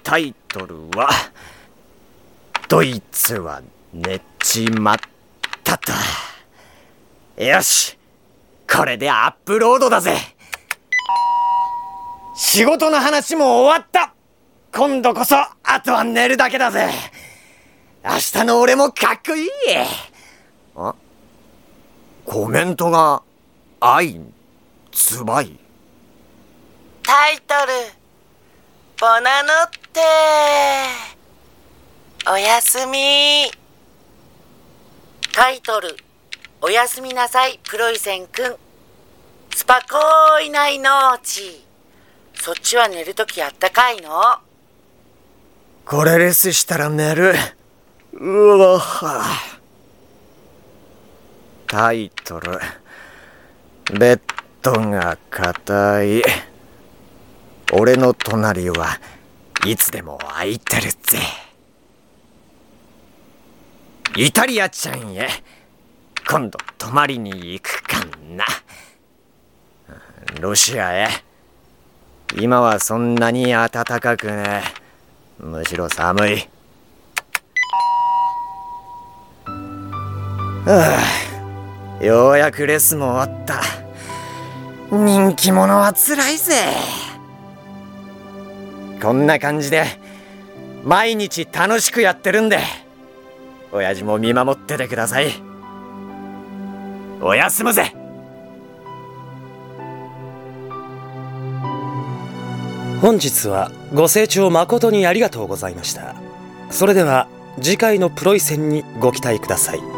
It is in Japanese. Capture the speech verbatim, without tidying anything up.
タイトルはドイツは寝ちまったと。よし、これでアップロードだぜ。仕事の話も終わった。今度こそあとは寝るだけだぜ。明日の俺もかっこいい。あ、コメントが愛つばい。 タイトルボナノッテ、おやすみ。タイトルおやすみなさいプロイセンくん。スパコーイナイノーチ。そっちは寝るときあったかいの？ これレスしたら寝る。うわは。タイトルベッドが硬い。俺の隣はいつでも空いてるぜ。イタリアちゃんへ今度泊まりに行くかな。ロシアへ今はそんなに暖かくねえ。むしろ寒い。はあ、ようやくレッスンも終わった。人気者はつらいぜ。こんな感じで毎日楽しくやってるんで、親父も見守っててください。おやすむぜ。 本日はご清聴誠にありがとうございました。それでは次回のプロイセンにご期待ください。